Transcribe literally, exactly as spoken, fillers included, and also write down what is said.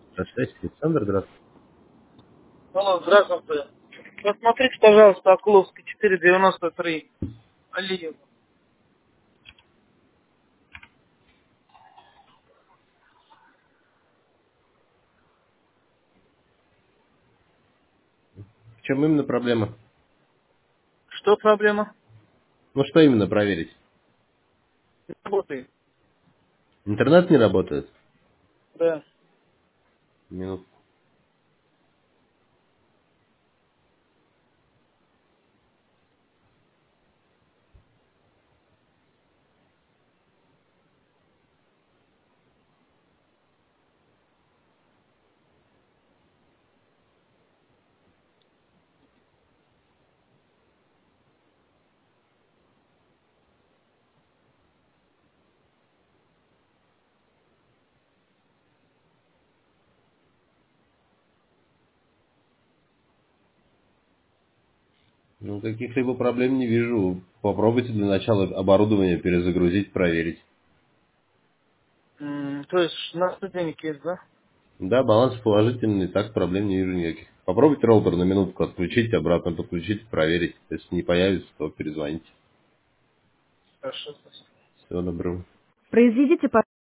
Здравствуйте, Александр, здравствуйте. Алло, здравствуйте. Посмотрите, пожалуйста, Окуловский четыре девяносто три. Алиев. В чем именно проблема? Что проблема? Ну, что именно проверить? Не работает. Интернет не работает? Да. Минут. Ну, каких-либо проблем не вижу. Попробуйте для начала оборудование перезагрузить, проверить. М, то есть на сто денег есть, да? Да, баланс положительный, так проблем не вижу никаких. Попробуйте роутер на минутку отключить, обратно подключить, проверить. Если не появится, то перезвоните. Хорошо, спасибо. Всего доброго. Произведите,